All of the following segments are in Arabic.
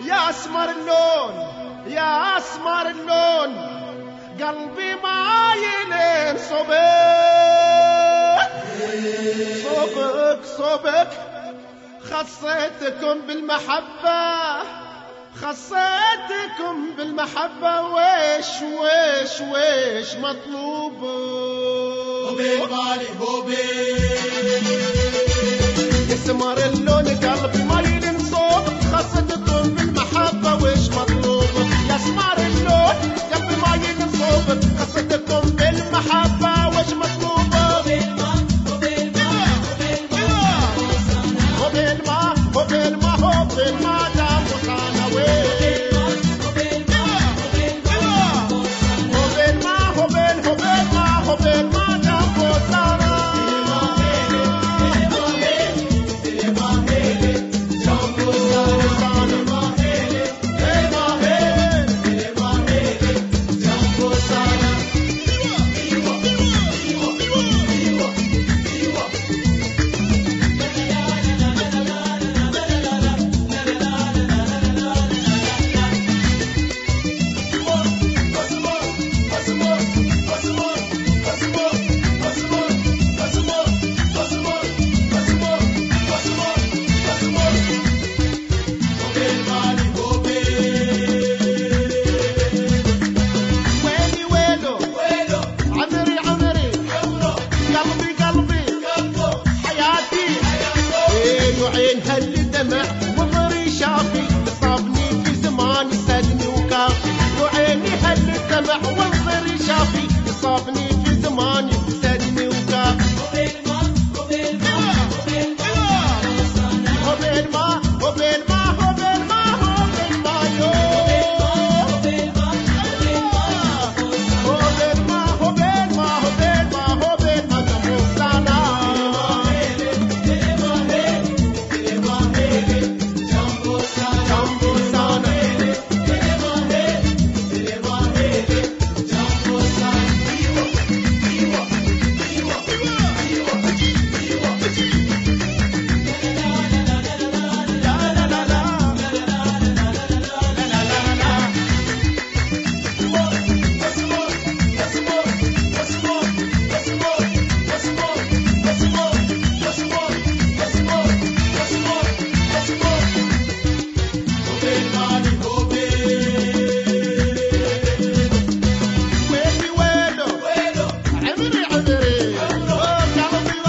يا اسمر اللون يا اسمر اللون قلبي ما يلين صبك صبك صبك خصيتكم بالمحبة خصيتكم بالمحبة ويش ويش ويش مطلوب بالي بوبي اسمر اللون قلبي ما يلين صوبك خصيتكم بالمحبة ويش مطلوب يا اسمر اللون قلبي ما يلين صوبك خصيتكم بالمحبة ويش مطلوب عين هالدمع وضري شافي صابني في زماني سدني وكافي وعيني هالدمع وضري شافي صابني في زماني سدني وكافي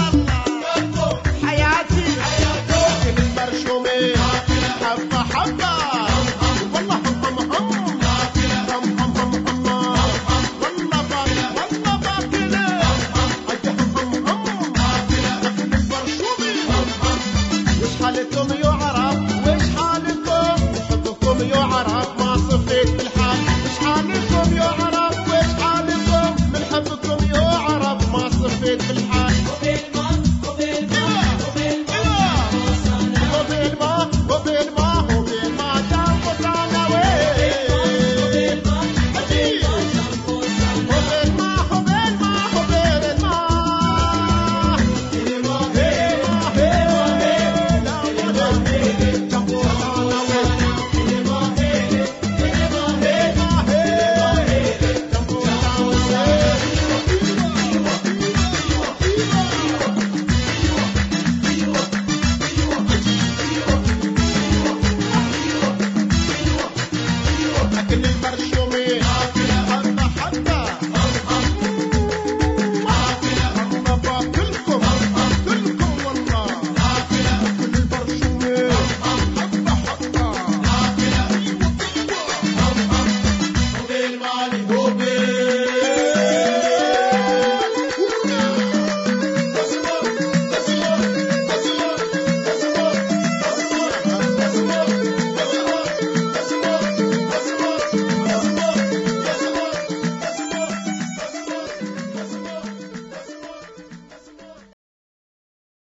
حبة